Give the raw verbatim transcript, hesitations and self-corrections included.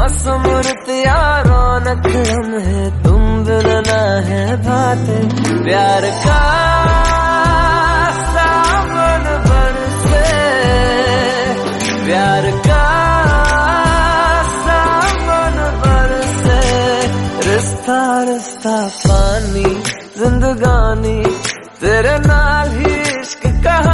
मौसम रुतिया रौनक है, तुम बिन ना है बातें। प्यार का सावन बरसे, प्यार का सावन बरसे। रिश्ता रिश्ता पानी जिंदगानी, तेरे नाल ही इश्क कहा